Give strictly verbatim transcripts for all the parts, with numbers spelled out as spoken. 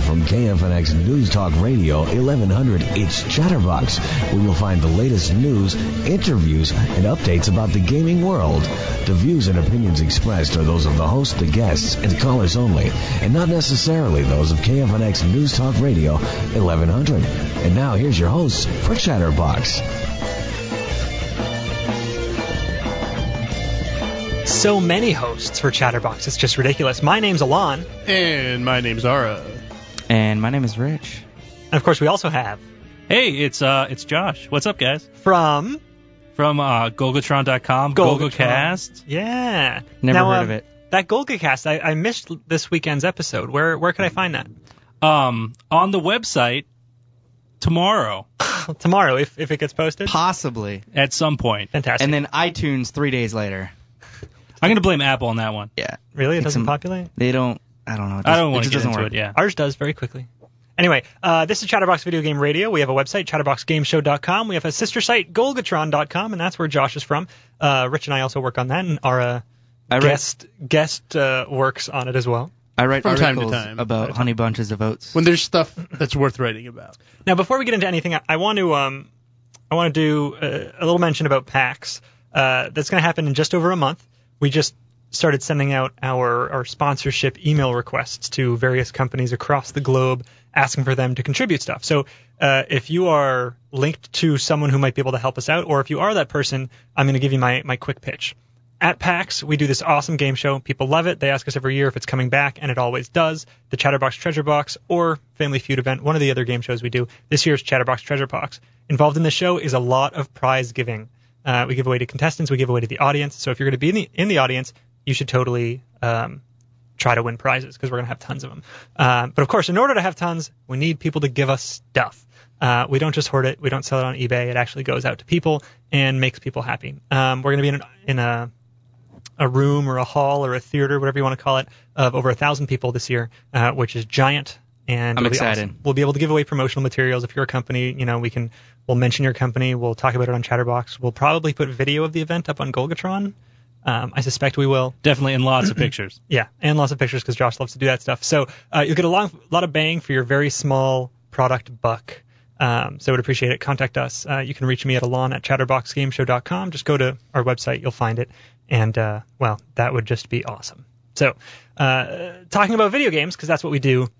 from K F N X News Talk Radio eleven hundred, it's Chatterbox, where you'll find the latest news, interviews, and updates about the gaming world. The views and opinions expressed are those of the host, the guests, and callers only, and not necessarily those of K F N X News Talk Radio eleven hundred. And now here's your host for Chatterbox. So many hosts for Chatterbox, it's just ridiculous. My name's Alon. And my name's Zara. And my name is Rich. And of course we also have... Hey, it's uh, it's Josh. What's up, guys? From... From uh, Golgatron dot com, Golgacast. Yeah. Never now, heard um, of it. That Golgacast, I, I missed this weekend's episode. Where where could I find that? Um, on the website tomorrow. Tomorrow, if, if it gets posted? Possibly. At some point. Fantastic. And then iTunes three days later. I'm going to blame Apple on that one. Yeah. Really? It It's doesn't some- populate? They don't, I don't know. It I just- don't it want to just get doesn't into work. it, yeah. Ours does very quickly. Anyway, uh, this is Chatterbox Video Game Radio. We have a website, chatterbox game show dot com. We have a sister site, golgatron dot com, and that's where Josh is from. Uh, Rich and I also work on that, and our uh, I write- guest guest uh, works on it as well. I write From time to articles time. about honey bunches of oats. When there's stuff that's worth writing about. Now, before we get into anything, I, I want to um, I want to do uh, a little mention about PAX. Uh, that's going to happen in just over a month. We just started sending out our, our sponsorship email requests to various companies across the globe, asking for them to contribute stuff. So uh, if you are linked to someone who might be able to help us out, or if you are that person, I'm going to give you my, my quick pitch. At PAX, we do this awesome game show. People love it. They ask us every year if it's coming back, and it always does. The Chatterbox Treasure Box or Family Feud event, one of the other game shows we do. This year's Chatterbox Treasure Box. Involved in this show is a lot of prize giving. Uh, we give away to contestants. We give away to the audience. So if you're going to be in the, in the audience, you should totally um, try to win prizes because we're going to have tons of them. Uh, but of course, in order to have tons, we need people to give us stuff. Uh, we don't just hoard it. We don't sell it on eBay. It actually goes out to people and makes people happy. Um, we're going to be in, an, in a a room or a hall or a theater, whatever you want to call it, of over a thousand people this year, uh, which is giant. And I'm it'll be excited. awesome. We'll be able to give away promotional materials. If you're a company, you know, we can, we'll mention your company. We'll talk about it on Chatterbox. We'll probably put video of the event up on Golgatron. Um, I suspect we will. Definitely, in lots of pictures. Yeah, and lots of pictures because Josh loves to do that stuff. So uh, you'll get a long, lot of bang for your very small product buck. Um, so I would appreciate it. Contact us. Uh, you can reach me at alon at chatterbox game show dot com. Just go to our website. You'll find it. And, uh, well, that would just be awesome. So uh, talking about video games, because that's what we do.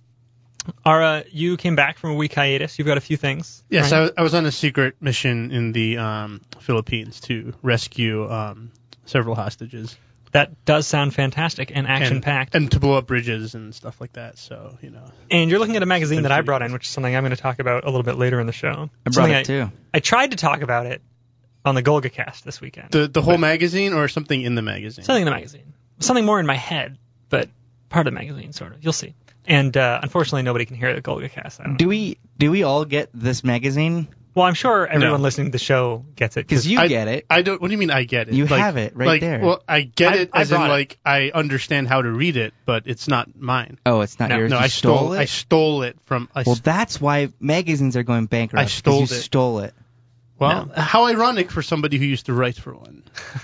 Ara, you came back from a week hiatus. You've got a few things. Yes, right? I, was- I was on a secret mission in the um, Philippines to rescue um, several hostages. That does sound fantastic and action-packed. And, and to blow up bridges and stuff like that, so, you know. And you're looking at a magazine that I Essentially, brought in, yes. which is something I'm going to talk about a little bit later in the show. I brought Something it too. I tried to talk about it on the Golgacast this weekend. The the whole But- magazine or something in the magazine? Something in the magazine. Something more in my head, but part of the magazine, sort of. You'll see. And uh, unfortunately, nobody can hear the Golgacast. I don't know. Do we do we all get this magazine? Well, I'm sure everyone No. listening to the show gets it. Because you I, get it. I don't. What do you mean I get it? You Like- have it right like, there. Well, I get I- it I as in brought it. like I understand how to read it, but it's not mine. Oh, it's not No, yours. No, You I stole, stole I it. stole it from. I Well, s- that's why magazines are going bankrupt. I 'cause stole you it. stole it. well, how ironic for somebody who used to write for one.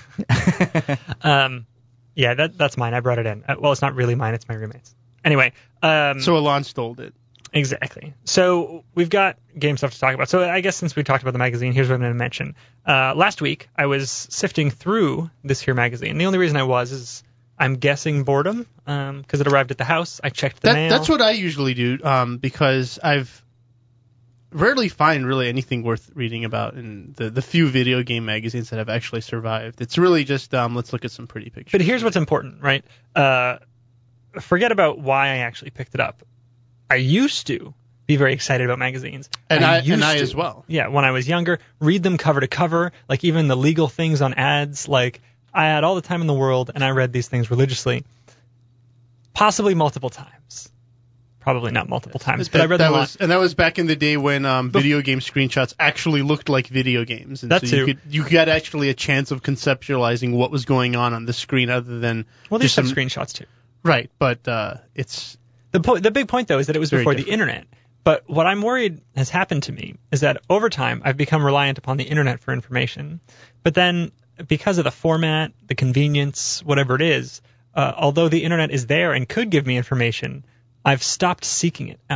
Um, yeah, that that's mine. I brought it in. Uh, well, it's not really mine. It's my roommate's. Anyway. Um, So Alon stole it. Exactly. So we've got game stuff to talk about. So I guess since we talked about the magazine, here's what I'm going to mention. Uh, last week, I was sifting through this here magazine. The only reason I was is I'm guessing boredom because it arrived at the house. I checked the That, mail. that's what I usually do um, because I've rarely find really anything worth reading about in the, the few video game magazines that have actually survived. It's really just um, let's look at some pretty pictures. But here's what's important, right? Uh, forget about why I actually picked it up. I used to be very excited about magazines. And I- and used I to. as well. Yeah, when I was younger, read them cover to cover, like even the legal things on ads. Like I had all the time in the world, and I read these things religiously, possibly multiple times. Probably not multiple times, but that, I read that them a was, lot. and that was back in the day when um, video game screenshots actually looked like video games, and That so too. you could you got actually a chance of conceptualizing what was going on on the screen, other than Well, there's just some some screenshots too. right. But uh, it's The po- the big point though is that it was Very before the different. internet. But what I'm worried has happened to me is that over time I've become reliant upon the internet for information. But then because of the format, the convenience, whatever it is, uh, although the internet is there and could give me information, I've stopped seeking it out.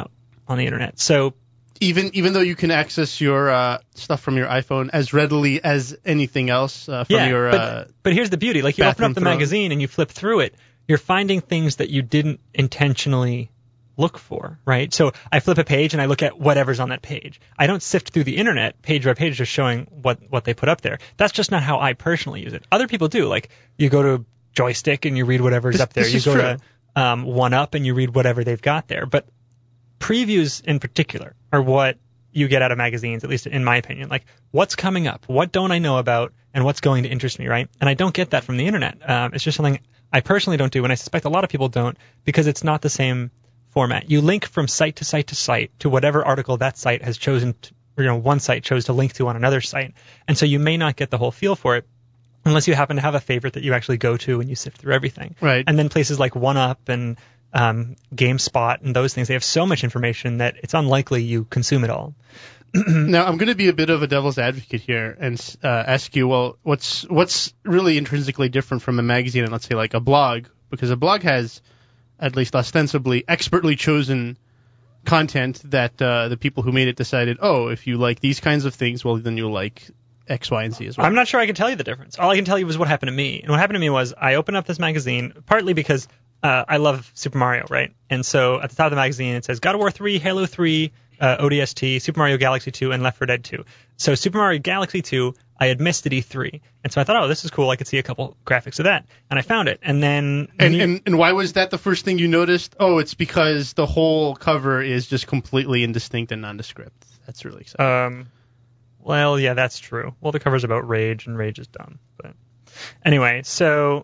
on the internet. So Even even though you can access your uh, stuff from your iPhone as readily as anything else uh, from yeah, your. but, Uh, but here's the beauty: like you open bathroom up the throne. magazine and you flip through it, you're finding things that you didn't intentionally look for, right? So I flip a page and I look at whatever's on that page. I don't sift through the internet page by page just showing what what they put up there. That's just not how I personally use it. Other people do. Like you go to Joystick and you read whatever's This- up there. this You is go true. to um, One Up and you read whatever they've got there. But previews in particular are what you get out of magazines, at least in my opinion. Like, what's coming up? What don't I know about? And what's going to interest me, right? And I don't get that from the internet. Um, it's just something I personally don't do, and I suspect a lot of people don't, because it's not the same format. You link from site to site to site to whatever article that site has chosen, to, or, you know, one site chose to link to on another site. And so you may not get the whole feel for it unless you happen to have a favorite that you actually go to and you sift through everything. Right. And then places like One Up and um, GameSpot and those things, they have so much information that it's unlikely you consume it all. Now, I'm going to be a bit of a devil's advocate here and uh, ask you, well, what's what's really intrinsically different from a magazine and let's say like a blog? Because a blog has, at least ostensibly, expertly chosen content that uh, the people who made it decided, oh, if you like these kinds of things, well, then you'll like X, Y, and Z as well. I'm not sure I can tell you the difference. All I can tell you was what happened to me. And what happened to me was I opened up this magazine, partly because uh, I love Super Mario, right? And so at the top of the magazine, it says God of War three, Halo three, uh, O D S T, Super Mario Galaxy two, and Left four Dead two. So Super Mario Galaxy two, I had missed at E three. And so I thought, oh, this is cool. I could see a couple graphics of that. And I found it. And then... And, you- and and why was that the first thing you noticed? Oh, it's because the whole cover is just completely indistinct and nondescript. That's really exciting. Um, well, yeah, that's true. Well, the cover's about Rage, and Rage is dumb. But anyway, so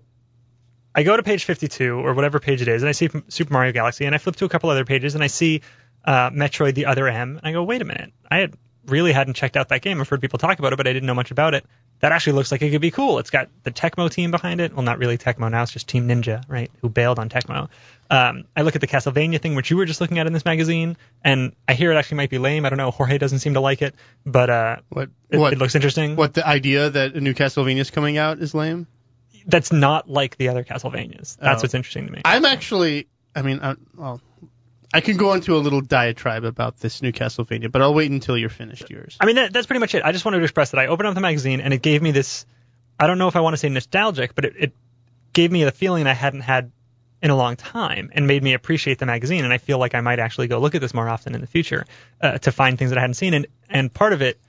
I go to page fifty-two, or whatever page it is, and I see Super Mario Galaxy, and I flip to a couple other pages, and I see uh, Metroid The Other M, and I go, wait a minute. I had really hadn't checked out that game. I've heard people talk about it, but I didn't know much about it. That actually looks like it could be cool. It's got the Tecmo team behind it. Well, not really Tecmo now. It's just Team Ninja, right, who bailed on Tecmo. Um, I look at the Castlevania thing, which you were just looking at in this magazine, and I hear it actually might be lame. I don't know. Jorge doesn't seem to like it, but uh, what it, what it looks interesting. what the idea that a new Castlevania is coming out is lame? That's not like the other Castlevanias. That's Oh. what's interesting to me. I'm actually, I mean, I, well, I can go into a little diatribe about this new Castlevania, but I'll wait until you're finished yours. I mean, that, that's pretty much it. I just wanted to express that I opened up the magazine, and it gave me this, I don't know if I want to say nostalgic, but it, it gave me the feeling I hadn't had in a long time and made me appreciate the magazine. And I feel like I might actually go look at this more often in the future uh, to find things that I hadn't seen. And, and part of it,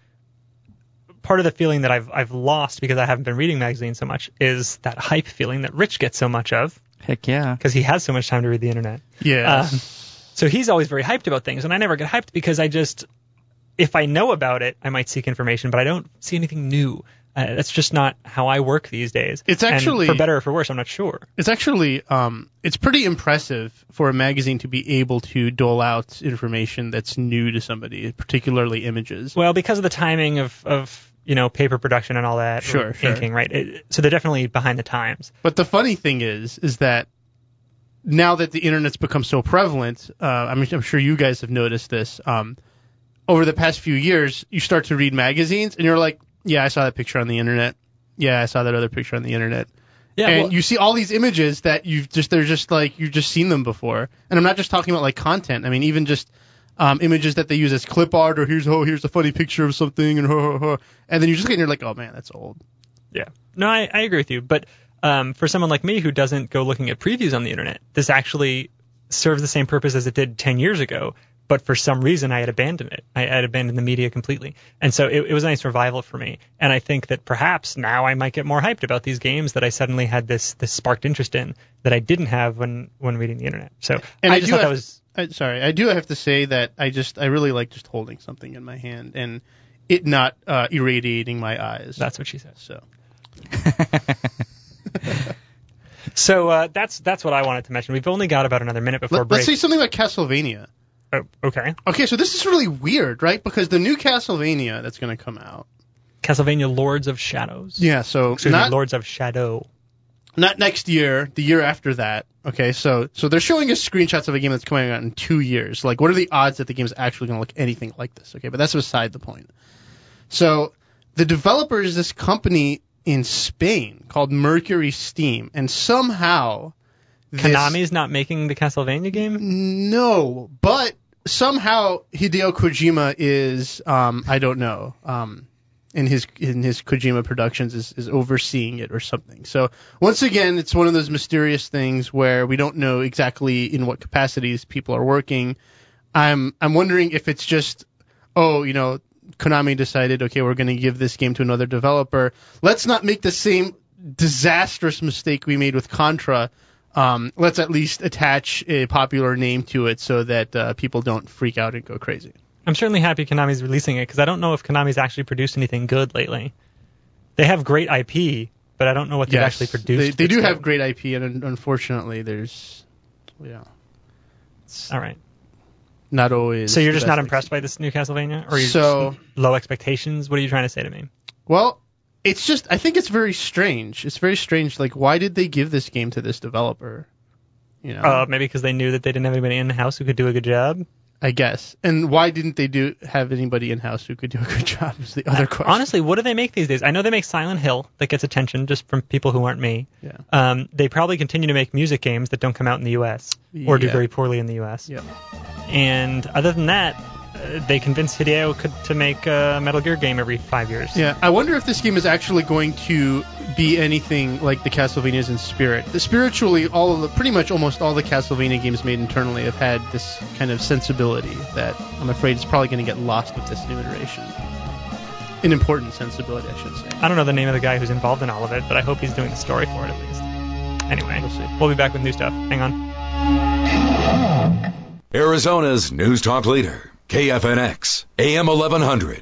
part of the feeling that I've, I've lost because I haven't been reading magazines so much is that hype feeling that Rich gets so much of Heck yeah. because he has so much time to read the internet. Yeah. Um, so he's always very hyped about things, and I never get hyped because I just, if I know about it, I might seek information, but I don't see anything new. Uh, that's just not how I work these days. It's And actually- for better or for worse, I'm not sure. It's actually, um, it's pretty impressive for a magazine to be able to dole out information that's new to somebody, particularly images. Well, because of the timing of, of you know, paper production and all that, Sure, or sure. inking, right? It, so they're definitely behind the times. But the funny thing is, is that now that the internet's become so prevalent, uh, I mean, I'm sure you guys have noticed this. Um, over the past few years, you start to read magazines, and you're like, "Yeah, I saw that picture on the internet. Yeah, I saw that other picture on the internet." Yeah, and well, you see all these images that you've just they're just like you've just seen them before. And I'm not just talking about like content. I mean, even just um, images that they use as clip art, or here's oh here's a funny picture of something, and ho, ho, ho. And then you just get and you're like, "Oh man, that's old." yeah. No, I, I agree with you. But um, for someone like me who doesn't go looking at previews on the internet, this actually serves the same purpose as it did ten years ago. But for some reason, I had abandoned it. I had abandoned the media completely. And so it, it was a nice revival for me. And I think that perhaps now I might get more hyped about these games that I suddenly had this, this sparked interest in that I didn't have when, when reading the internet. So And I I just do thought that have- was... I, sorry, I do have to say that I just I really like just holding something in my hand and it not uh, irradiating my eyes. That's what she said. So So uh, that's that's what I wanted to mention. We've only got about another minute before Let, break. let's say something about Castlevania. Oh, okay. Okay, so this is really weird, right? Because the new Castlevania that's going to come out. Castlevania Lords of Shadows. Yeah, so Excuse not me, Lords of Shadow. not next year, the year after that. Okay, so so they're showing us screenshots of a game that's coming out in two years. Like, what are the odds that the game is actually going to look anything like this? Okay, but that's beside the point. So the developer is this company in Spain called Mercury Steam, and somehow this- Konami's not making the Castlevania game? No, but somehow Hideo Kojima is, um, I don't know, um, in his in his Kojima Productions is, is overseeing it or something. So once again, it's one of those mysterious things where we don't know exactly in what capacities people are working. I'm I'm wondering if it's just, oh, you know, Konami decided, okay, we're going to give this game to another developer. Let's not make the same disastrous mistake we made with Contra. Um, let's at least attach a popular name to it so that uh, people don't freak out and go crazy. I'm certainly happy Konami's releasing it, because I don't know if Konami's actually produced anything good lately. They have great I P, but I don't know what they've Yes, actually produced. They, they do that's have good. great I P, and un- unfortunately, there's, yeah, it's All right. not always. So you're the just not best impressed by this new Castlevania? Or you're So- just low expectations? What are you trying to say to me? Well, it's just, I think it's very strange. It's very strange. Like, why did they give this game to this developer? You know, Uh, maybe because they knew that they didn't have anybody in-house who could do a good job? I guess. And why didn't they do have anybody in house who could do a good job? Is the other question. Honestly, what do they make these days? I know they make Silent Hill that gets attention just from people who aren't me. Yeah. Um, they probably continue to make music games that don't come out in the U S or do Yeah. very poorly in the U S. Yeah. And other than that, uh, they convinced Hideo could, to make a Metal Gear game every five years. Yeah. I wonder if this game is actually going to be anything like the Castlevanias in spirit. The, spiritually, all of the, pretty much almost all the Castlevania games made internally have had this kind of sensibility that I'm afraid is probably going to get lost with this new iteration. An important sensibility, I should say. I don't know the name of the guy who's involved in all of it, but I hope he's doing the story for it at least. Anyway, We'll see. we'll be back with new stuff. Hang on. Arizona's News Talk leader, K F N X, A M eleven hundred.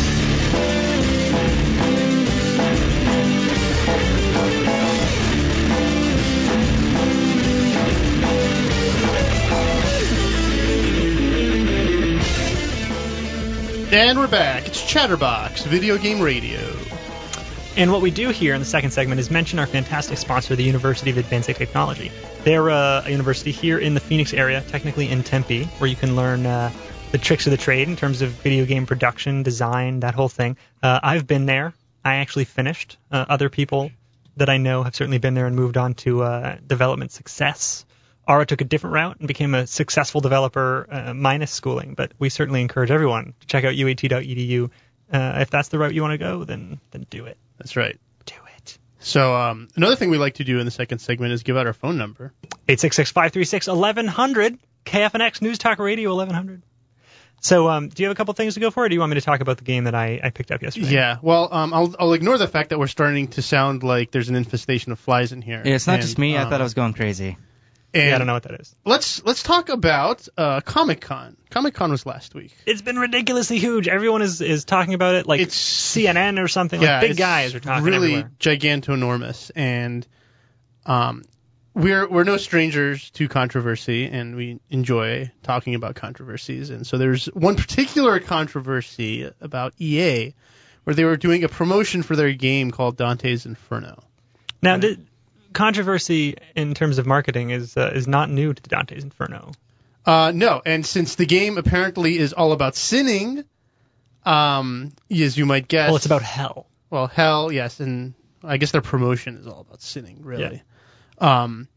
And we're back. It's Chatterbox Video Game Radio. And what we do here in the second segment is mention our fantastic sponsor, the University of Advanced Technology. They're uh, a university here in the Phoenix area, technically in Tempe, where you can learn uh, the tricks of the trade in terms of video game production, design, that whole thing. Uh, I've been there. I actually finished. Uh, other people that I know have certainly been there and moved on to uh, development success. Ara took a different route and became a successful developer uh, minus schooling, but we certainly encourage everyone to check out U A T dot E D U. Uh, if that's the route you want to go, then then do it. That's right. Do it. So um, another thing we like to do in the second segment is give out our phone number. eight six six, five three six, eleven hundred, K F N X News Talk Radio eleven hundred. So um, do you have a couple things to go for, or do you want me to talk about the game that I, I picked up yesterday? Yeah, well, um, I'll, I'll ignore the fact that we're starting to sound like there's an infestation of flies in here. Yeah, it's not And, just me. I um, thought I was going crazy. And Yeah, I don't know what that is. Let's let's talk about uh, Comic-Con. Comic-Con was last week. It's been ridiculously huge. Everyone is, is talking about it like It's- C N N or something. yeah, like big it's guys are talking really everywhere. gigantoenormous, and um, we're we're no strangers to controversy, and we enjoy talking about controversies. And so there's one particular controversy about E A, where they were doing a promotion for their game called Dante's Inferno. Now, the controversy in terms of marketing is uh, is not new to Dante's Inferno. Uh, no, and since the game apparently is all about sinning, um, as you might guess. Well, it's about hell. Well, hell, yes, and I guess their promotion is all about sinning, really. Um,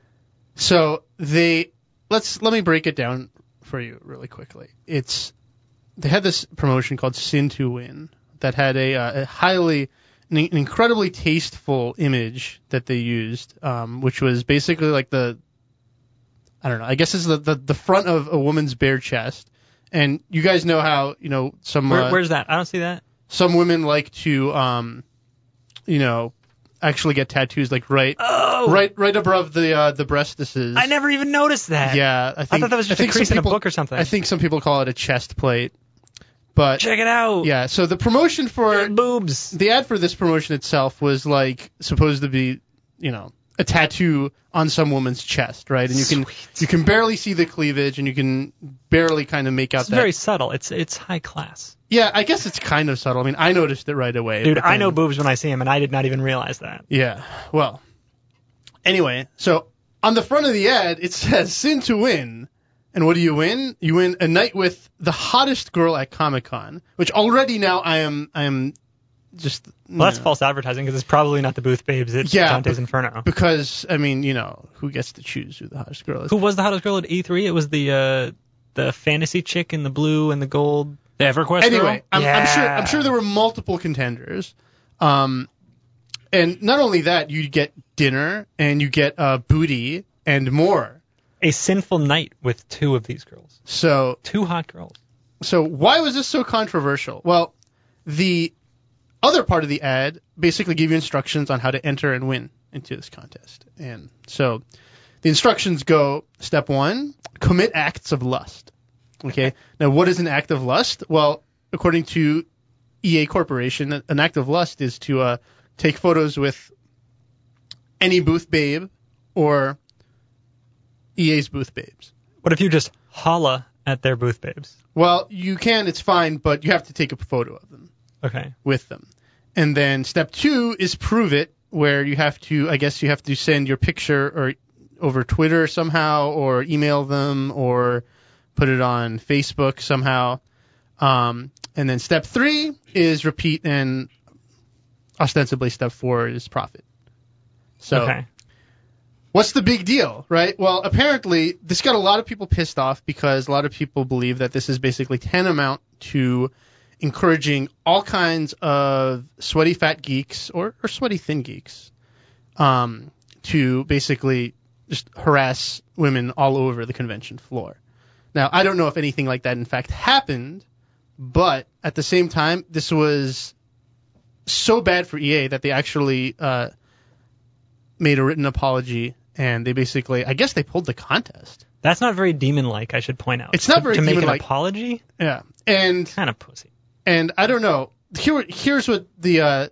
so they let's let me break it down for you really quickly. It's they had this promotion called Sin to Win that had a, uh, a highly an incredibly tasteful image that they used, um, which was basically like the I don't know. I guess it's the, the, the front of a woman's bare chest. And you guys know how, you know, some Where, uh, where's that? I don't see that. some women like to, um, you know, actually get tattoos like right, Oh, right, right above the uh, the breastises. I never even noticed that. Yeah, I think thought that was just I a think some crease in a people- book or something. I think some people call it a chest plate. But Check it out. yeah, so the promotion for Boobs. the ad for this promotion itself was like supposed to be, you know, a tattoo on some woman's chest, right? And you can Sweet. you can barely see the cleavage, and you can barely kind of make out It's that. very subtle. It's it's high class. Yeah, I guess it's kind of subtle. I mean, I noticed it right away. Dude, but I know then- boobs when I see them, and I did not even realize that. Yeah. Well. Anyway, so on the front of the ad, it says "Sin to Win," and what do you win? You win a night with the hottest girl at Comic-Con, which already now I am I am just. Well, that's you know, false advertising because it's probably not the booth babes at Yeah, Dante's but- Inferno. Because I mean, you know, who gets to choose who the hottest girl is? Who was the hottest girl at E three? It was the uh, the fantasy chick in the blue and the gold? The EverQuest Anyway, girl? I'm, I'm sure Yeah. I'm sure there were multiple contenders. Um, and not only that, you get dinner and you get uh, booty and more. A sinful night with two of these girls. So Two hot girls. So why was this so controversial? Well, the other part of the ad basically gave you instructions on how to enter and win into this contest. And so the instructions go, step one, commit acts of lust. Okay. Now, what is an act of lust? Well, according to E A Corporation, an act of lust is to uh, take photos with any booth babe or E A's booth babes. What if you just holla at their booth babes? Well, you can, it's fine, but you have to take a photo of them Okay. with them. And then step two is prove it, where you have to, I guess you have to send your picture or over Twitter somehow, or email them, or put it on Facebook somehow. Um, and then step three is repeat, and ostensibly step four is profit. So Okay. what's the big deal, right? Well, apparently this got a lot of people pissed off because a lot of people believe that this is basically tantamount to encouraging all kinds of sweaty fat geeks or, or sweaty thin geeks um, to basically just harass women all over the convention floor. Now, I don't know if anything like that in fact happened, but at the same time, this was so bad for E A that they actually uh, made a written apology, and they basically, I guess they pulled the contest. That's not very demon-like, I should point out. It's not to, very to make demon-like. an apology? Yeah, and Kind of pussy. and I don't know. Here, here's what the uh,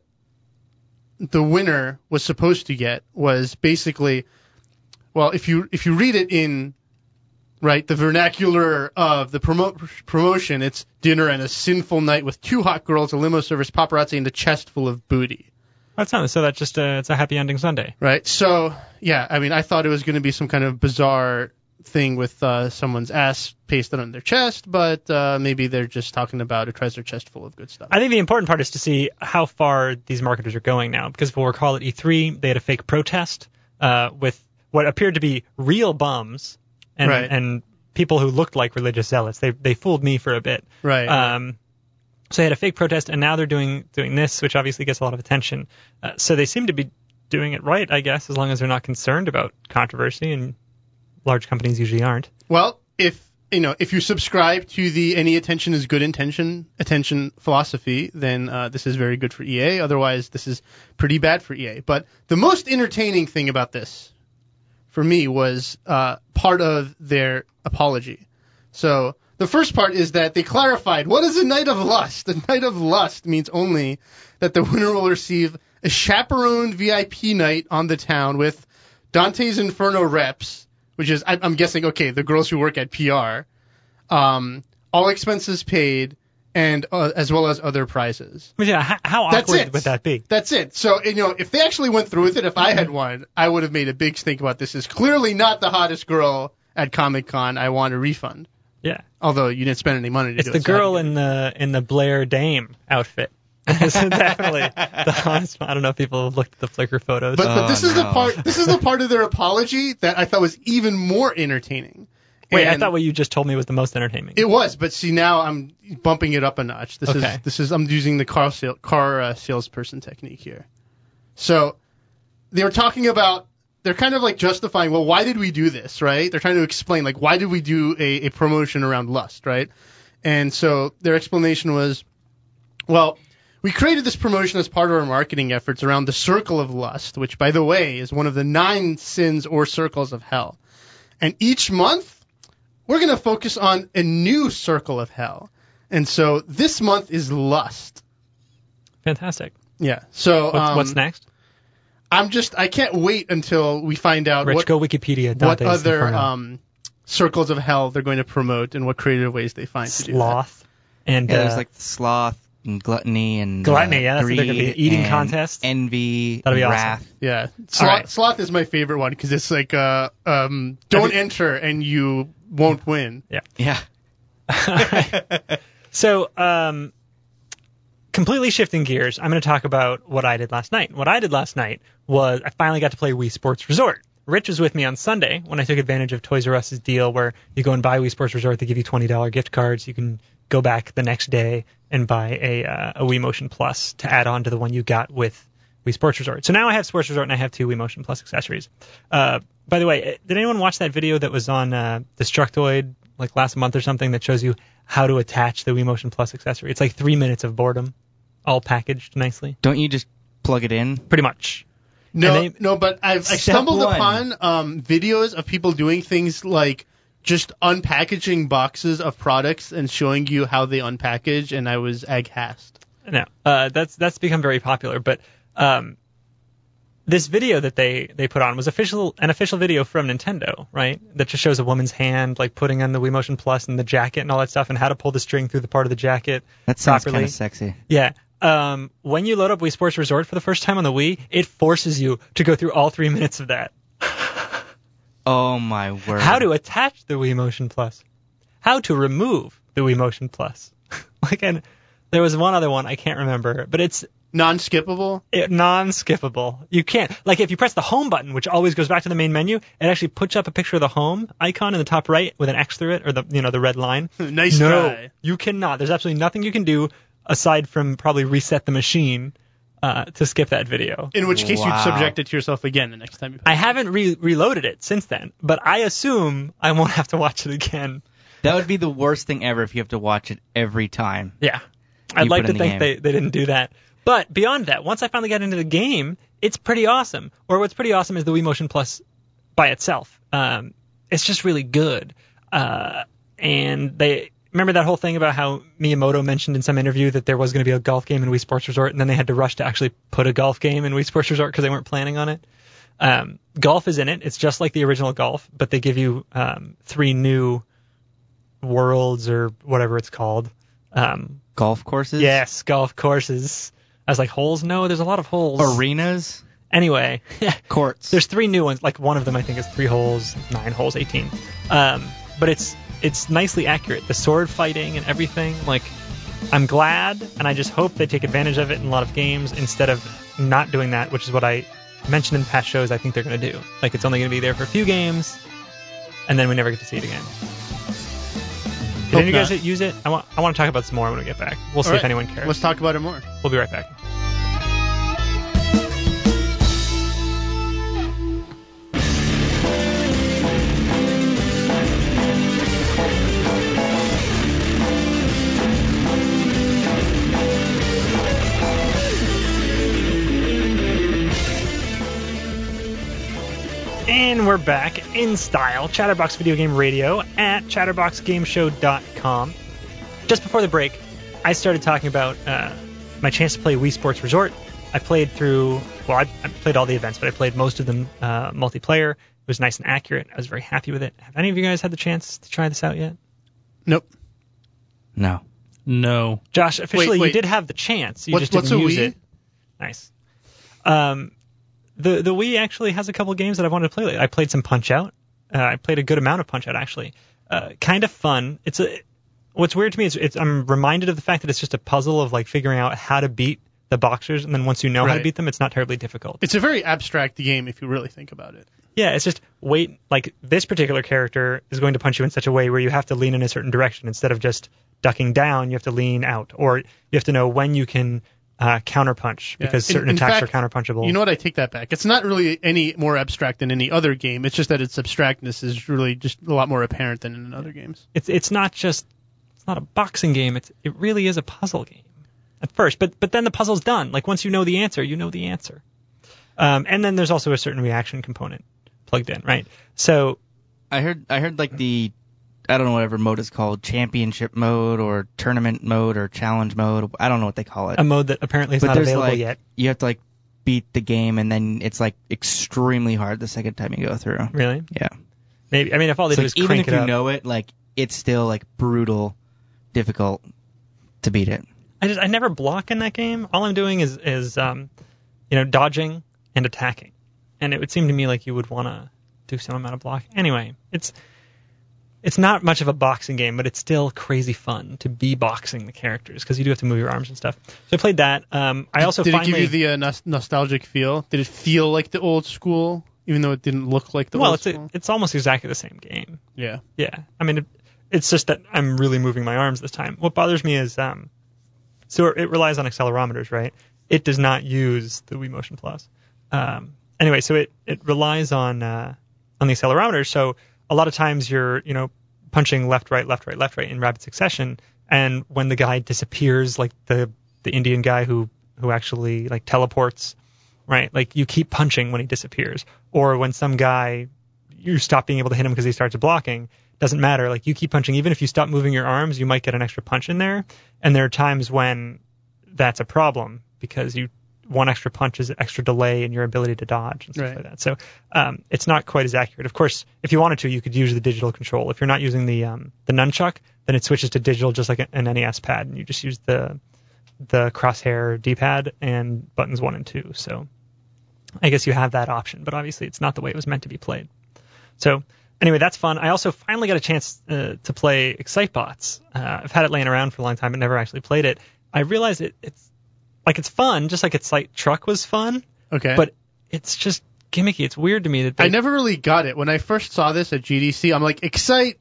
the winner was supposed to get was basically, well, if you if you read it in right the vernacular of the promo- promotion, it's dinner and a sinful night with two hot girls, a limo service, paparazzi, and a chest full of booty. That's not so. That's just a, it's a happy ending Sunday. Right. So yeah, I mean, I thought it was going to be some kind of bizarre thing with uh, someone's ass pasted on their chest, but uh, maybe they're just talking about a treasure chest full of good stuff. I think the important part is to see how far these marketers are going now, because if we'll recall at E three, they had a fake protest uh, with what appeared to be real bums and Right. and people who looked like religious zealots. They they fooled me for a bit. Right. Um, so they had a fake protest, and now they're doing doing this, which obviously gets a lot of attention. Uh, so they seem to be doing it right, I guess, as long as they're not concerned about controversy, and large companies usually aren't. Well, if you know, if you subscribe to the any attention is good intention attention philosophy, then uh, this is very good for E A. Otherwise, this is pretty bad for E A. But the most entertaining thing about this, for me, was uh, part of their apology. So the first part is that they clarified what is a night of lust. A night of lust means only that the winner will receive a chaperoned V I P night on the town with Dante's Inferno reps, which is, I'm guessing, okay, the girls who work at P R, um, all expenses paid, and uh, as well as other prizes. But yeah, how, how That's awkward it. would that be? That's it. So, you know, if they actually went through with it, if I had one, I would have made a big stink about this. Is clearly not the hottest girl at Comic-Con. I want a refund. Yeah, Although you didn't spend any money to it's do the it. so I girl had to in the in the Blair Dame outfit. It's definitely the hottest. I don't know if people have looked at the Flickr photos. But, but this Oh, is the no. part. This is the part of their apology that I thought was even more entertaining. Wait, I And thought what you just told me was the most entertaining. it was, but see now I'm bumping it up a notch. This Okay. is this is I'm using the car sale, car uh, salesperson technique here. So they were talking about. They're kind of like justifying, well, why did we do this, right? They're trying to explain, like, why did we do a, a promotion around lust, right? And so their explanation was, well, we created this promotion as part of our marketing efforts around the circle of lust, which, by the way, is one of the nine sins or circles of hell. And each month, we're going to focus on a new circle of hell. And so this month is lust. Fantastic. Yeah. So What's, um, what's next? I'm just, I can't wait until we find out Rich, what go Wikipedia. what Dante's other Inferno. um, circles of hell they're going to promote and what creative ways they find to do that. Sloth and Yeah, uh, there's like the sloth and gluttony and Gluttony, uh, yeah, that's what they're gonna be. greed Eating and contests. envy, That'll be and awesome. wrath. Yeah, sloth, right. sloth is my favorite one because it's like uh, um, don't enter and you won't win. Yeah. So, um, completely shifting gears, I'm going to talk about what I did last night. What I did last night was I finally got to play Wii Sports Resort. Rich was with me on Sunday when I took advantage of Toys R Us's deal where you go and buy Wii Sports Resort, they give you twenty dollars gift cards. You can go back the next day and buy a uh, a Wii Motion Plus to add on to the one you got with Wii Sports Resort. So now I have Sports Resort and I have two Wii Motion Plus accessories. Uh, by the way, did anyone watch that video that was on uh, Destructoid like last month or something that shows you how to attach the Wii Motion Plus accessory? It's like three minutes of boredom, all packaged nicely. Don't you just plug it in? Pretty much. No, they, no, but I've, I Step stumbled one. upon um, videos of people doing things like just unpackaging boxes of products and showing you how they unpackage, and I was aghast. No, uh, that's that's become very popular. But um, this video that they, they put on was official an official video from Nintendo, right? That just shows a woman's hand like putting on the Wii Motion Plus and the jacket and all that stuff, and how to pull the string through the part of the jacket That sounds properly. kind of sexy. Yeah. Um, when you load up Wii Sports Resort for the first time on the Wii, it forces you to go through all three minutes of that. Oh, my word. How to attach the Wii Motion Plus. How to remove the Wii Motion Plus. like, and there was one other one, I can't remember, but it's Non-skippable? it, non-skippable. You can't, like if you press the home button, which always goes back to the main menu, it actually puts up a picture of the home icon in the top right with an X through it, or the, you know, the red line. Nice no, try. you cannot. There's absolutely nothing you can do aside from probably reset the machine uh, to skip that video. In which case Wow. you'd subject it to yourself again the next time you I haven't re- reloaded it since then, but I assume I won't have to watch it again. That would be the worst thing ever if you have to watch it every time. Yeah. I'd You like put to in the think game. they, they didn't do that. But beyond that, once I finally got into the game, it's pretty awesome. Or what's pretty awesome is the Wii Motion Plus by itself. Um, it's just really good. Uh, and they remember that whole thing about how Miyamoto mentioned in some interview that there was going to be a golf game in Wii Sports Resort, and then they had to rush to actually put a golf game in Wii Sports Resort because they weren't planning on it. Um, golf is in it. It's just like the original golf, but they give you um, three new worlds or whatever it's called. Um, Golf courses? yes, golf courses. I was like, holes? No, there's a lot of holes. Arenas? Anyway, Courts. there's three new ones. Like one of them, I think, is three holes, nine holes, eighteen. Um, but it's it's nicely accurate. The sword fighting and everything. Like, I'm glad, and I just hope they take advantage of it in a lot of games instead of not doing that, which is what I mentioned in past shows. I think they're going to do. Like, it's only going to be there for a few games, and then we never get to see it again. Did Hope any of you guys not. use it? I want I want to talk about this more when we get back. We'll see All if right, anyone cares. Let's talk about it more. We'll be right back. And we're back in style. Chatterbox Video Game Radio at chatterbox game show dot com. Just before the break, I started talking about uh, my chance to play Wii Sports Resort. I played through, well, I, I played all the events, but I played most of them uh, multiplayer. It was nice and accurate. I was very happy with it. Have any of you guys had the chance to try this out yet? Nope. No. No. Josh, officially, wait. you did have the chance. You What's- just didn't what's a use Wii? it. Nice. Um, the the Wii actually has a couple games that I wanted to play. I played some Punch Out. Uh, I played a good amount of Punch Out actually. Uh, kind of fun. It's a. What's weird to me is it's, I'm reminded of the fact that it's just a puzzle of like figuring out how to beat the boxers, and then once you know how to Right. beat them, it's not terribly difficult. It's a very abstract game if you really think about it. Yeah, it's just wait. Like this particular character is going to punch you in such a way where you have to lean in a certain direction instead of just ducking down. You have to lean out, or you have to know when you can uh, counterpunch Yeah. because In- certain in attacks fact, are counterpunchable. You know what? I take that back. It's not really any more abstract than any other game. It's just that its abstractness is really just a lot more apparent than in other games. It's it's not just it's not a boxing game. It's it really is a puzzle game at first, but but then the puzzle's done. Like once you know the answer, you know the answer. Um, and then there's also a certain reaction component plugged in, right? So I heard I heard like the I don't know whatever mode is called, championship mode or tournament mode or challenge mode. I don't know what they call it. a mode that apparently is but not there's available like yet. you have to like beat the game and then it's like extremely hard the second time you go through. Really? Yeah. Maybe. I mean, if all they So do is even crank if it you up. know it, like it's still like brutal, difficult to beat it. I just I never block in that game. All I'm doing is is um, you know, dodging and attacking, and it would seem to me like you would want to do some amount of blocking. Anyway, it's it's not much of a boxing game, but it's still crazy fun to be boxing the characters because you do have to move your arms and stuff. So I played that. Um, I also Did finally it give you the uh, nos- nostalgic feel? Did it feel like the old school even though it didn't look like the well, old it's a, school? it's almost exactly the same game. Yeah. Yeah, I mean, it, it's just that I'm really moving my arms this time. What bothers me is, um, so it, it relies on accelerometers, right? It does not use the Wii Motion Plus. Um, anyway, so it, it relies on uh, on the accelerometer. So a lot of times you're, you know, punching left, right, left, right, left, right in rapid succession, and when the guy disappears, like the the Indian guy who who actually like teleports, right? Like you keep punching when he disappears, or when some guy you stop being able to hit him because he starts blocking. Doesn't matter. Like you keep punching, even if you stop moving your arms, you might get an extra punch in there. And there are times when that's a problem because you one extra punch is an extra delay in your ability to dodge and stuff Right. like that. So um, it's not quite as accurate. Of course, if you wanted to, you could use the digital control. If you're not using the um, the nunchuck, then it switches to digital just like an N E S pad, and you just use the the crosshair D-pad and buttons one and two. So I guess you have that option, but obviously it's not the way it was meant to be played. So anyway, that's fun. I also finally got a chance uh, to play Excitebots. Uh, I've had it laying around for a long time, but never actually played it. I realized it, it's like it's fun, just like Excite Truck was fun, Okay. but it's just gimmicky. It's weird to me that they, I never really got it. When I first saw this at G D C, I'm like, Excite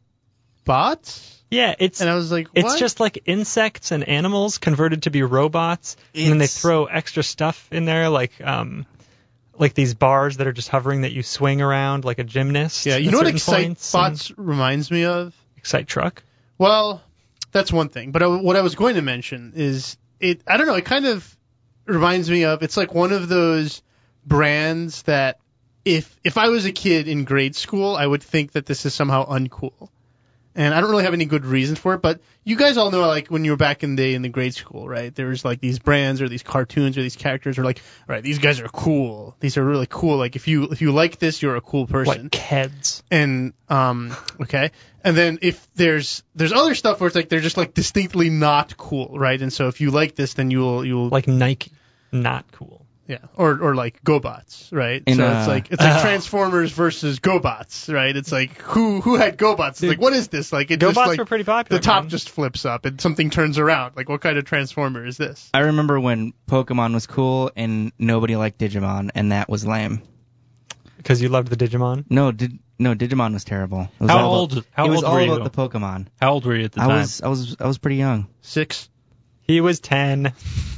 bots? yeah, it's And I was like, what? it's just like insects and animals converted to be robots, and then they It's- throw extra stuff in there, like um, like these bars that are just hovering that you swing around like a gymnast. Yeah, you at know what certain Excite points, and bots reminds me of? Excite Truck. Well, that's one thing. But I, what I was going to mention is it. I don't know. It kind of reminds me of. It's like one of those brands that if if I was a kid in grade school, I would think that this is somehow uncool. And I don't really have any good reasons for it, but you guys all know, like, when you were back in the day in the grade school, right? There was, like, these brands or these cartoons or these characters are like, all right, these guys are cool. These are really cool. Like, if you if you like this, you're a cool person. Like Keds. And um okay, and then if there's there's other stuff where it's like they're just like distinctly not cool, right? And so if you like this, then you'll you'll Like Nike. Not cool. yeah, or or like GoBots, right? In, so uh, it's like it's like oh. Transformers versus GoBots, right? It's like who who had GoBots? It's Dude, like what is this? Like it GoBots just like were pretty popular. the top man. just flips up and something turns around. Like what kind of Transformer is this? I remember when Pokemon was cool and nobody liked Digimon, and that was lame. Because you loved the Digimon. No, did no Digimon was terrible. It was How all old? About, How it was old all were you? about the Pokemon. How old were you at the I time? was I was I was pretty young. Six. He was ten.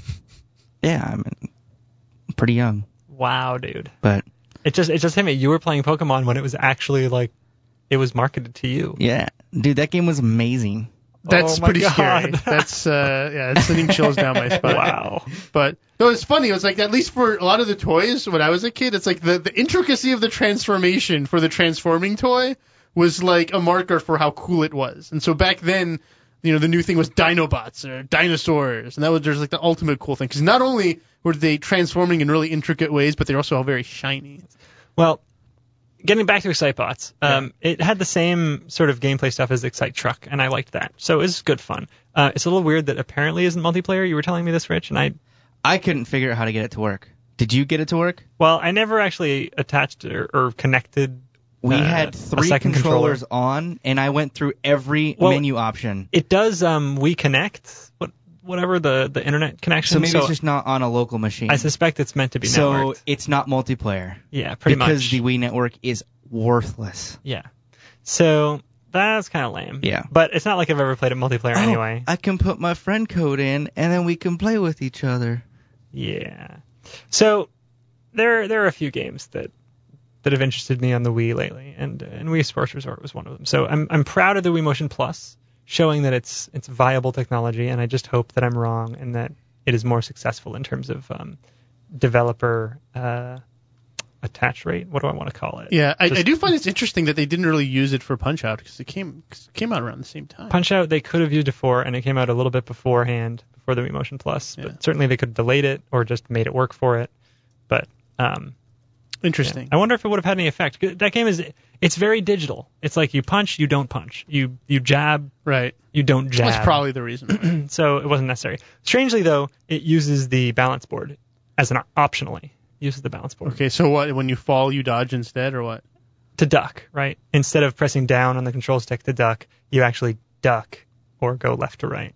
Yeah, I mean, pretty young. Wow, dude. But It just it just hit me. You were playing Pokemon when it was actually like it was marketed to you. yeah, dude, that game was amazing. That's Oh my pretty God. scary. That's uh yeah, it's sending chills down my spine. Wow. But no, it's funny. It was like at least for a lot of the toys when I was a kid, it's like the the intricacy of the transformation for the transforming toy was like a marker for how cool it was. And so back then, you know, the new thing was Dinobots or dinosaurs, and that was just like the ultimate cool thing because not only were they transforming in really intricate ways, but they're also all very shiny. Well, getting back to Excitebots, um, it had the same sort of gameplay stuff as Excite Truck, and I liked that. So it was good fun. Uh, it's a little weird that apparently isn't multiplayer. You were telling me this, Rich, and I, I couldn't figure out how to get it to work. Did you get it to work? well, I never actually attached or, or connected. We uh, had a three second controllers controller. on, and I went through every Well, menu option. It does um, We Connect, what, whatever the, the internet connection. So maybe it's just not on a local machine. I suspect it's meant to be so networked. it's not multiplayer. Yeah, pretty because much. the Wii network is worthless. Yeah. So that's kind of lame. Yeah. But it's not like I've ever played it multiplayer Oh, anyway. I can put my friend code in, and then we can play with each other. Yeah. So there there are a few games that that have interested me on the Wii lately, and and Wii Sports Resort was one of them. So I'm I'm proud of the Wii Motion Plus, showing that it's it's viable technology, and I just hope that I'm wrong and that it is more successful in terms of um, developer uh, attach rate. What do I want to call it? Yeah, I, Just- I do find it's interesting that they didn't really use it for Punch Out because it came 'cause it came out around the same time. Punch Out, they could have used it for, and it came out a little bit beforehand, before the Wii Motion Plus. Yeah. But certainly they could have delayed it or just made it work for it. But um, Interesting. I wonder if it would have had any effect. That game is, it's very digital. It's like you punch, you don't punch. You you jab, Right. you don't jab. That's probably the reason. why. So it wasn't necessary. Strangely, though, it uses the balance board as an optionally. It uses the balance board Okay, so what? When you fall, you dodge instead, or what? to duck, right? Instead of pressing down on the control stick to duck, you actually duck or go left to right.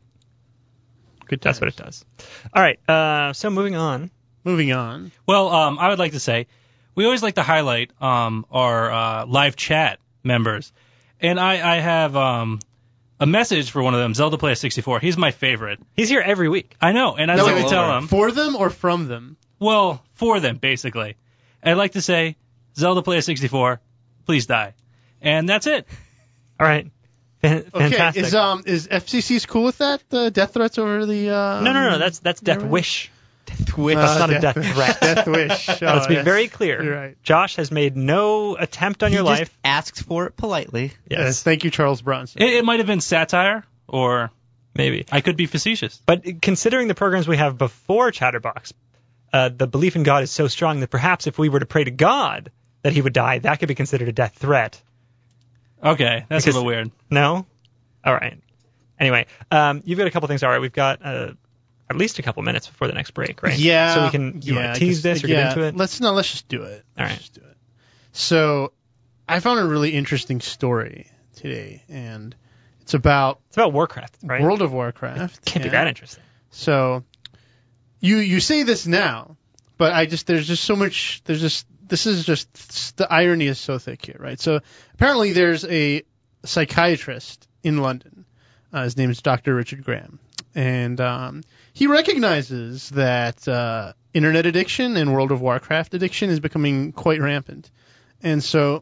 Good. That's what times. it does. All right. Uh, so moving on. Moving on. Well, um, I would like to say we always like to highlight um, our uh, live chat members. And I, I have um, a message for one of them, Zelda Player sixty-four. He's my favorite. He's here every week. I know, and I'd No, like wait, to wait, tell him. For them or from them? Well, for them, basically. I'd like to say, Zelda Player sixty-four, please die. And that's it. All right. Fan- fantastic. Okay, is um is F C C's cool with that? The death threats over the uh no, no, no. That's that's Death right. Wish. Death Wish. That's not a death death threat. Death Wish. Oh, Let's be yes. very clear. You're right. Josh has made no attempt on He your just life. asks for it politely. Yes, Yes, thank you, Charles Bronson. It, it might have been satire, or maybe. I could be facetious. But considering the programs we have before Chatterbox, uh, the belief in God is so strong that perhaps if we were to pray to God that he would die, that could be considered a death threat. Okay, that's Because- a little weird. No? All right. Anyway, um, you've got a couple things. All right, we've got uh, at least a couple minutes before the next break, right? Yeah. So we can you yeah, want to tease just- this or yeah, get into it? Let's no, let's just do it. All Let's right. just do it. So, I found a really interesting story today, and it's about It's about Warcraft, right? World of Warcraft. Can't be yeah. that interesting. So, you you say this now, but I just there's just so much. There's just this is just the irony is so thick here, right? So apparently there's a psychiatrist in London. Uh, his name is Doctor Richard Graham, and um, he recognizes that uh, internet addiction and World of Warcraft addiction is becoming quite rampant, and so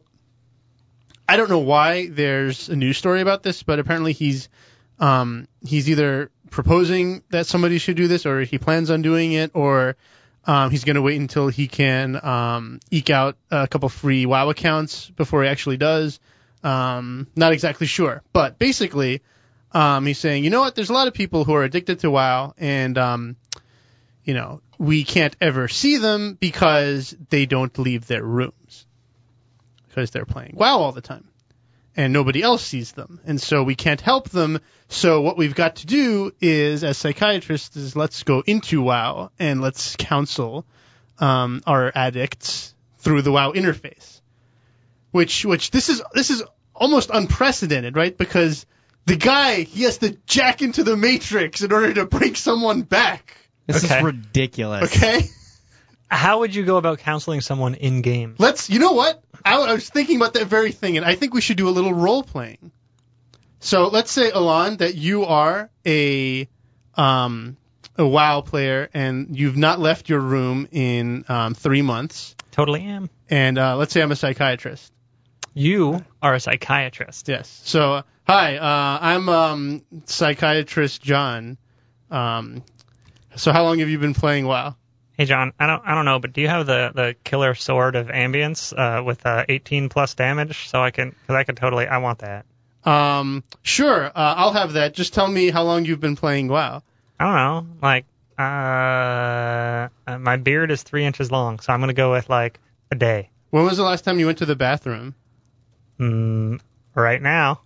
I don't know why there's a news story about this, but apparently he's um, he's either proposing that somebody should do this, or he plans on doing it, or um, he's going to wait until he can um, eke out a couple free WoW accounts before he actually does. Um, not exactly sure, but basically, um, he's saying, you know what? There's a lot of people who are addicted to WoW, and um, you know, we can't ever see them because they don't leave their rooms because they're playing WoW all the time, and nobody else sees them, and so we can't help them. So what we've got to do is, as psychiatrists, is let's go into WoW and let's counsel um, our addicts through the WoW interface. Which, which this is this is almost unprecedented, right? Because the guy, he has to jack into the Matrix in order to bring someone back. This Okay. is ridiculous. Okay, How would you go about counseling someone in game? let's. You know what? I, I was thinking about that very thing, and I think we should do a little role playing. So let's say, Alon, that you are a um a WoW player, and you've not left your room in um, three months. Totally am. And uh, let's say I'm a psychiatrist. You are a psychiatrist. Yes. So, hi, uh, I'm um, psychiatrist John. Um, so, how long have you been playing WoW? Hey John, I don't I don't know, but do you have the, the killer sword of ambience uh, with uh, eighteen plus damage? So I can, because I could totally, I want that. Um, sure, uh, I'll have that. Just tell me how long you've been playing WoW. I don't know, like uh, uh, my beard is three inches long, so I'm gonna go with like a day. When was the last time you went to the bathroom? Mm, right now.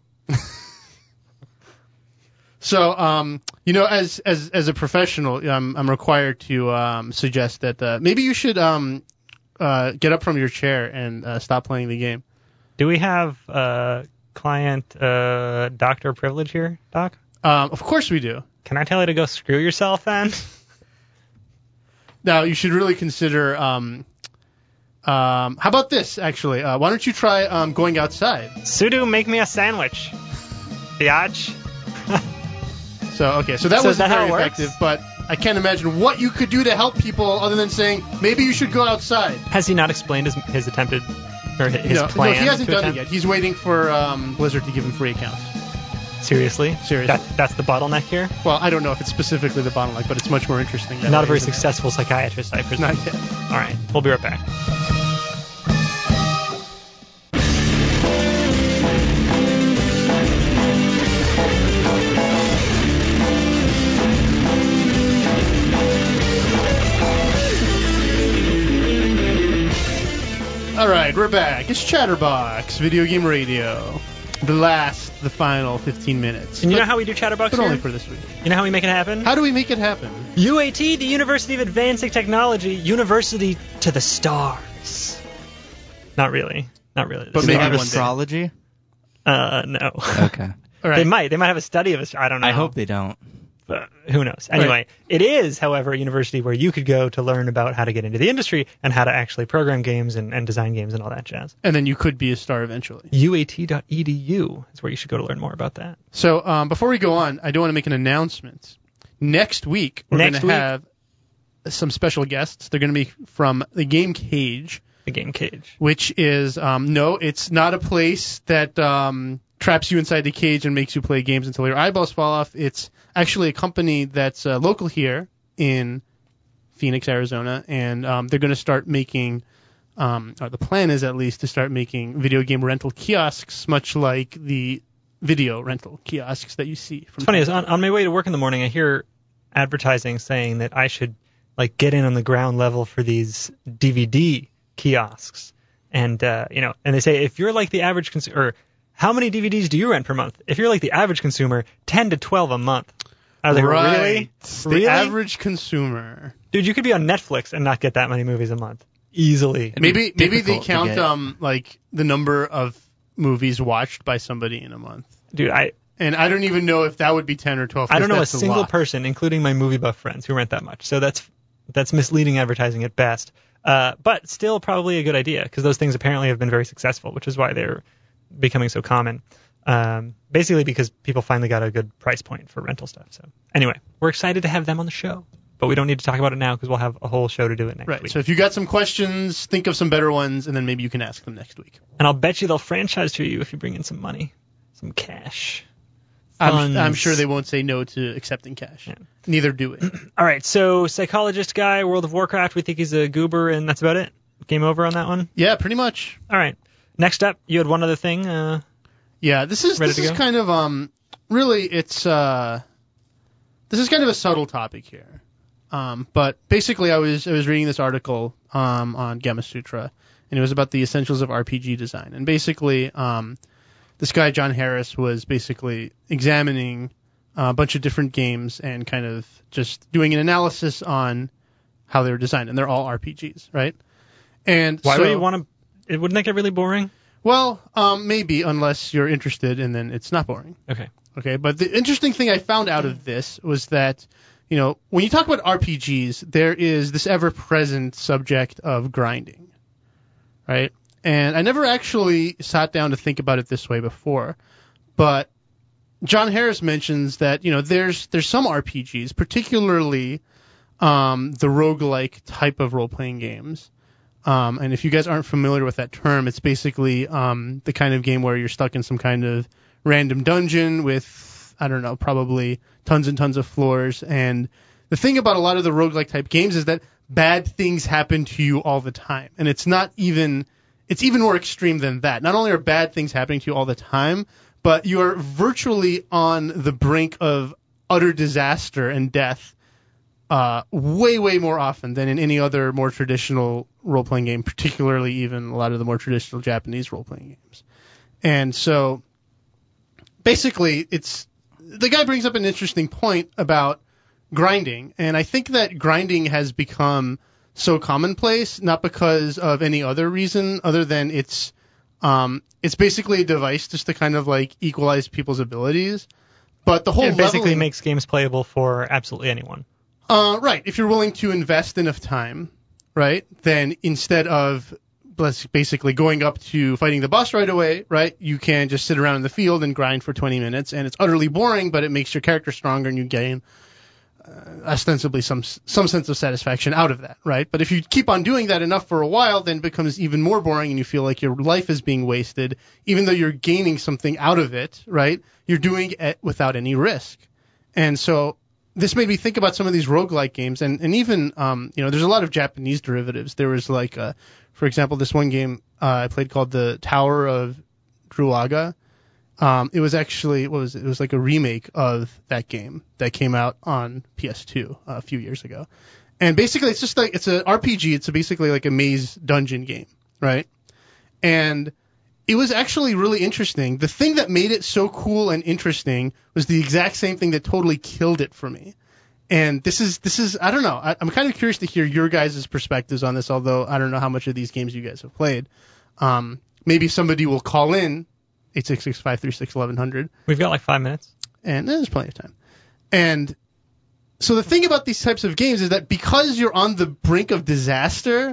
So, um, you know, as as as a professional, um, I'm required to um, suggest that uh, maybe you should um, uh, get up from your chair and uh, stop playing the game. Do we have uh, client uh, doctor privilege here, Doc? Um, of course we do. Can I tell you to go screw yourself then? Now, you should really consider. Um, um, how about this? Actually, uh, why don't you try um, going outside? Sudo, make me a sandwich. Biatch. So, okay, so that So is wasn't that how very it works? effective, but I can't imagine what you could do to help people other than saying maybe you should go outside. Has he not explained his, his attempted or his no, plan? no, he hasn't to done attempt? it yet. He's waiting for um, Blizzard to give him free accounts. Seriously? Seriously. That, that's the bottleneck here? Well, I don't know if it's specifically the bottleneck, but it's much more interesting. that Not a way, very isn't it? successful psychiatrist, I presume. Not yet. All right, we'll be right back. All right, we're back. It's Chatterbox Video Game Radio. The last, the final fifteen minutes. And you but, know how we do Chatterbox but only here? for this week. You know how we make it happen? How do we make it happen? U A T, the University of Advancing Technology, University to the Stars. Not really. Not really. But Do This they maybe have one day. astrology? Uh, no. Okay. All right. They might. They might have a study of it. I don't know. I hope they don't. Uh, who knows? Anyway, Right. It is, however, a university where you could go to learn about how to get into the industry and how to actually program games and, and design games and all that jazz. And then you could be a star eventually. U A T dot E D U is where you should go to learn more about that. So um, before we go on, I do want to make an announcement. Next week, we're going Next to week? have some special guests. They're going to be from the Game Cage, The Game Cage. which is, um, no, it's not a place that um, traps you inside the cage and makes you play games until your eyeballs fall off. It's actually a company that's uh, local here in Phoenix, Arizona, and um, they're going to start making, um, or the plan is at least to start making video game rental kiosks, much like the video rental kiosks that you see from. It's funny, is on, on my way to work in the morning, I hear advertising saying that I should like get in on the ground level for these D V D kiosks, and uh, you know, and they say if you're like the average consumer, or how many D V Ds do you rent per month? If you're like the average consumer, ten to twelve a month. I was like, right. really? The Really? average consumer. Dude, you could be on Netflix and not get that many movies a month easily. Maybe maybe they difficult to count get. um like the number of movies watched by somebody in a month. Dude, I And I don't even know if that would be ten or twelve. I don't know a that's single lot. person, including my movie buff friends, who rent that much. So that's that's misleading advertising at best. Uh, but still probably a good idea because those things apparently have been very successful, which is why they're becoming so common. Um, basically because people finally got a good price point for rental stuff. So anyway, we're excited to have them on the show, but we don't need to talk about it now because we'll have a whole show to do it next Right. week. So if you got some questions, think of some better ones, and then maybe you can ask them next week. And I'll bet you they'll franchise to you if you bring in some money, some cash. I'm, Funds. I'm sure they won't say no to accepting cash. Yeah. Neither do it. All right, so psychologist guy, World of Warcraft, we think he's a goober, and that's about it. Game over on that one. Yeah, pretty much. All right. Next up, you had one other thing. Uh, Yeah, this is Ready this to is go? kind of um really it's uh this is kind of a subtle topic here. Um, but basically, I was I was reading this article um on Gamma Sutra, and it was about the essentials of R P G design. And basically, um, this guy John Harris was basically examining a bunch of different games and kind of just doing an analysis on how they were designed, and they're all R P Gs, right? And why so, would you want to? Wouldn't that get really boring? Well, um, maybe unless you're interested, and then it's not boring. Okay. Okay, but the interesting thing I found out of this was that, you know, when you talk about R P Gs, there is this ever-present subject of grinding, right? And I never actually sat down to think about it this way before, but John Harris mentions that, you know, there's there's some R P Gs, particularly um, the roguelike type of role-playing games. Um, and if you guys aren't familiar with that term, it's basically um, the kind of game where you're stuck in some kind of random dungeon with, I don't know, probably tons and tons of floors. And the thing about a lot of the roguelike type games is that bad things happen to you all the time. And it's not even, it's even more extreme than that. Not only are bad things happening to you all the time, but you are virtually on the brink of utter disaster and death uh, way, way more often than in any other more traditional role-playing game, particularly even a lot of the more traditional Japanese role-playing games. And so basically, it's the guy brings up an interesting point about grinding, and I think that grinding has become so commonplace, not because of any other reason other than it's um, it's basically a device just to kind of like equalize people's abilities. But the whole It basically leveling, makes games playable for absolutely anyone. uh, right, if you're willing to invest enough time, right, then instead of let's basically going up to fighting the boss right away, right, you can just sit around in the field and grind for twenty minutes, and it's utterly boring, but it makes your character stronger and you gain uh, ostensibly some some sense of satisfaction out of that, right? But if you keep on doing that enough for a while, then it becomes even more boring and you feel like your life is being wasted, even though you're gaining something out of it, right? You're doing it without any risk. And so this made me think about some of these roguelike games, and, and even, um, you know, there's a lot of Japanese derivatives. There was like, uh, for example, this one game uh, I played called the Tower of Druaga. Um, it was actually, what was it? It was like a remake of that game that came out on P S two uh, a few years ago. And basically, it's just like, it's an R P G. It's a basically like a maze dungeon game, right? And it was actually really interesting. The thing that made it so cool and interesting was the exact same thing that totally killed it for me. And this is, this is, I don't know. I, I'm kind of curious to hear your guys' perspectives on this, although I don't know how much of these games you guys have played. Um, maybe somebody will call in, eight six six, five three six, one one zero zero, We've got like five minutes. and there's plenty of time. And so the thing about these types of games is that because you're on the brink of disaster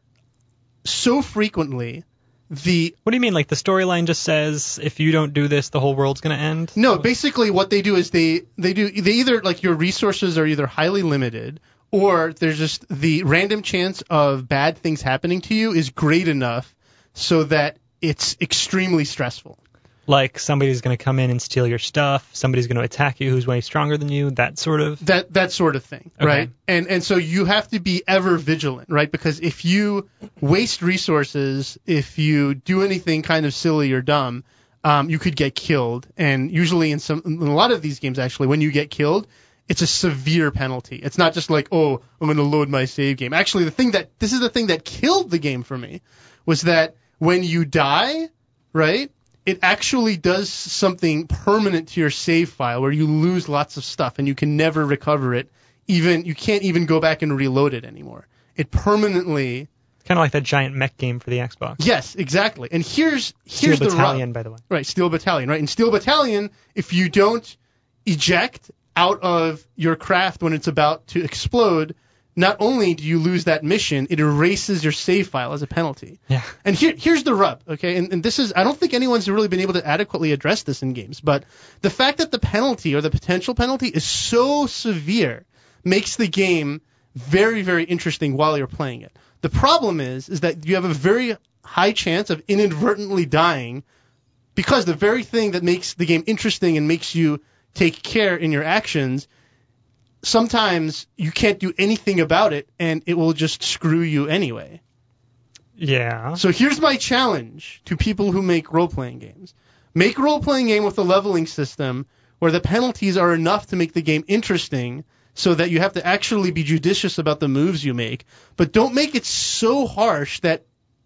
so frequently, the What do you mean? Like the storyline just says if you don't do this, the whole world's going to end? no, basically what they do is they they do they either like your resources are either highly limited or there's just the random chance of bad things happening to you is great enough so that it's extremely stressful. Like somebody's going to come in and steal your stuff, somebody's going to attack you who's way stronger than you, that sort of... That that sort of thing, Okay. right? And and so you have to be ever vigilant, right? Because if you waste resources, if you do anything kind of silly or dumb, um, you could get killed. And usually in some in a lot of these games, actually, when you get killed, it's a severe penalty. It's not just like, oh, I'm going to load my save game. Actually, the thing that this is the thing that killed the game for me was that when you die, right? It actually does something permanent to your save file where you lose lots of stuff and you can never recover it. Even you can't even go back and reload it anymore. It permanently. Kind of like that giant mech game for the Xbox. Yes, exactly. And here's Steel here's the Battalion, rub. by the way. Right, Steel Battalion. Right, in Steel Battalion, if you don't eject out of your craft when it's about to explode, not only do you lose that mission, it erases your save file as a penalty. Yeah. And here, here's the rub, okay? And, and this is, I don't think anyone's really been able to adequately address this in games, but the fact that the penalty or the potential penalty is so severe makes the game very, very interesting while you're playing it. The problem is, is that you have a very high chance of inadvertently dying because the very thing that makes the game interesting and makes you take care in your actions, sometimes you can't do anything about it, and it will just screw you anyway. Yeah. So here's my challenge to people who make role-playing games. Make a role-playing game with a leveling system where the penalties are enough to make the game interesting so that you have to actually be judicious about the moves you make, but don't make it so harsh that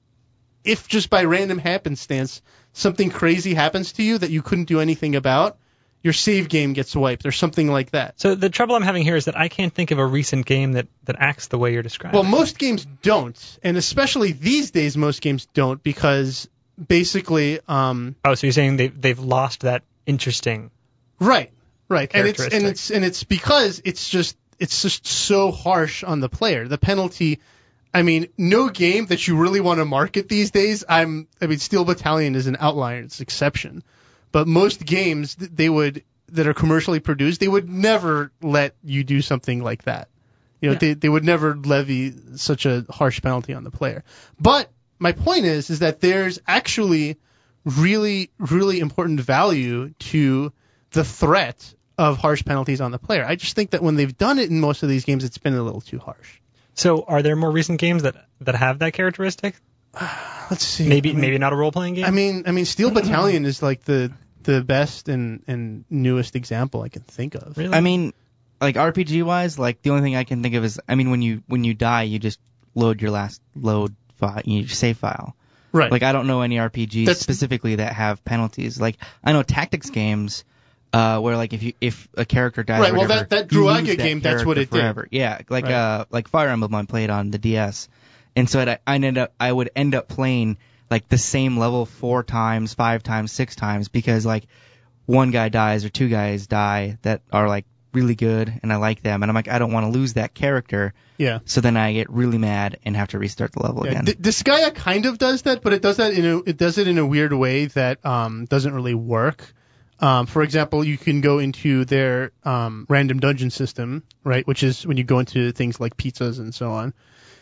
if just by random happenstance something crazy happens to you that you couldn't do anything about, your save game gets wiped or something like that. So the trouble I'm having here is that I can't think of a recent game that, that acts the way you're describing. Well, most games don't, and especially these days most games don't because basically... Um, oh, so you're saying they, they've lost that interesting... Right, right. And it's, and characteristic. it's, and it's because it's just, it's just so harsh on the player. The penalty... I mean, no game that you really want to market these days, I'm, I mean, Steel Battalion is an outlier, it's an exception. But most games they would that are commercially produced, they would never let you do something like that. You know, Yeah. they they would never levy such a harsh penalty on the player. But my point is is that there's actually really really important value to the threat of harsh penalties on the player. I just think that when they've done it in most of these games, it's been a little too harsh. So are there more recent games that, that have that characteristic? Let's see. Maybe I mean, maybe not a role-playing game? I mean, I mean, Steel Battalion is like the the best and, and newest example I can think of. Really? I mean, like R P G wise, like the only thing I can think of is, I mean, when you when you die, you just load your last load file, your save file. Right. Like I don't know any R P Gs That's- specifically that have penalties. Like I know tactics games. Uh, where like if you if a character dies, Right, or well, whatever, that- that you Druaga lose that game, that's what character it did. forever. Yeah, like Right. uh like Fire Emblem I played on the D S, and so I I ended up I would end up playing like the same level four times, five times, six times because like one guy dies or two guys die that are like really good and I like them, and I'm like I don't want to lose that character. Yeah. So then I get really mad and have to restart the level Yeah, again. D- Disgaea kind of does that, but it does that in a it does it in a weird way that um, doesn't really work. Um, for example, you can go into their um, random dungeon system, right, which is when you go into things like pizzas and so on.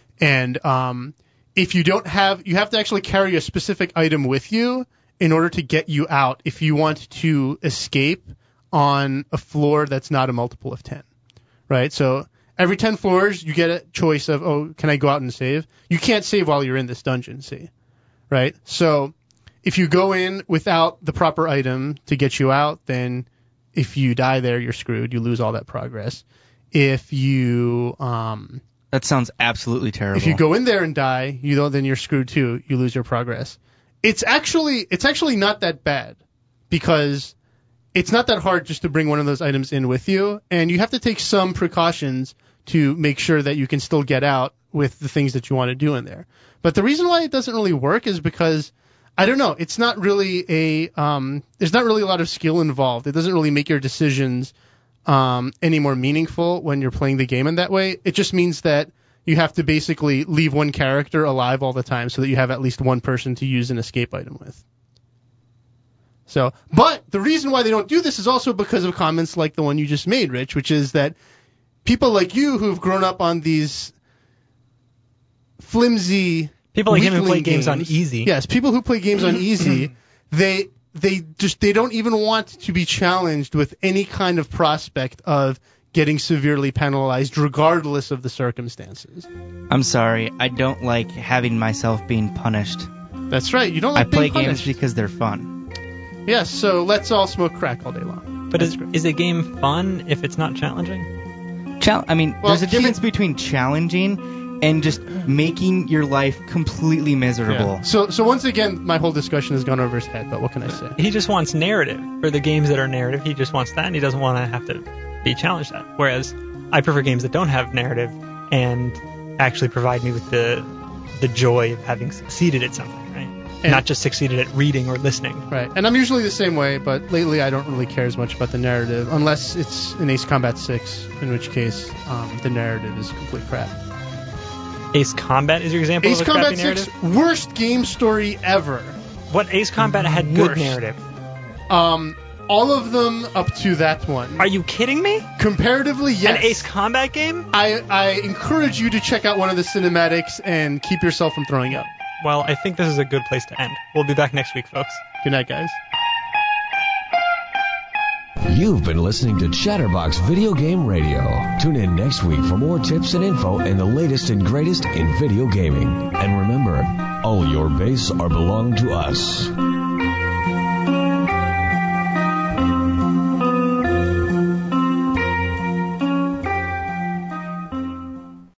And um, if you don't have, you have to actually carry a specific item with you in order to get you out if you want to escape on a floor that's not a multiple of ten, right? So every ten floors, you get a choice of, oh, can I go out and save? You can't save while you're in this dungeon, see, right? So if you go in without the proper item to get you out, then if you die there, you're screwed. You lose all that progress. If you um, That sounds absolutely terrible. if you go in there and die, you don't, then you're screwed too. You lose your progress. It's actually it's actually not that bad because it's not that hard just to bring one of those items in with you, and you have to take some precautions to make sure that you can still get out with the things that you want to do in there. But the reason why it doesn't really work is because I don't know. It's not really a um, there's not really a lot of skill involved. It doesn't really make your decisions um, any more meaningful when you're playing the game in that way. It just means that you have to basically leave one character alive all the time so that you have at least one person to use an escape item with. So, but the reason why they don't do this is also because of comments like the one you just made, Rich, which is that people like you who've grown up on these flimsy People like him who weakling play games on easy. Yes, people who play games on easy, they they just they don't even want to be challenged with any kind of prospect of getting severely penalized regardless of the circumstances. I'm sorry, I don't like having myself being punished. That's right, you don't like I play being punished. games because they're fun. Yes, so let's all smoke crack all day long. But is, is a game fun if it's not challenging? Chal- I mean, Well, there's a he- difference between challenging and just making your life completely miserable. Yeah. So so once again, my whole discussion has gone over his head, but what can I say? He just wants narrative. For the games that are narrative, he just wants that, and he doesn't want to have to be challenged that. Whereas I prefer games that don't have narrative and actually provide me with the the joy of having succeeded at something, right? And- Not just succeeded at reading or listening. Right, and I'm usually the same way, but lately I don't really care as much about the narrative, unless it's in Ace Combat six, in which case um, the narrative is complete crap. Ace Combat is your example Ace of a crappy Combat narrative? six, worst game story ever. What Ace Combat had good Worst. narrative? Um, all of them up to that one. Are you kidding me? Comparatively, yes. An Ace Combat game? I, I encourage you to check out one of the cinematics and keep yourself from throwing up. Well, I think this is a good place to end. We'll be back next week, folks. Good night, guys. You've been listening to Chatterbox Video Game Radio. Tune in next week for more tips and info and the latest and greatest in video gaming. And remember, all your base are belong to us.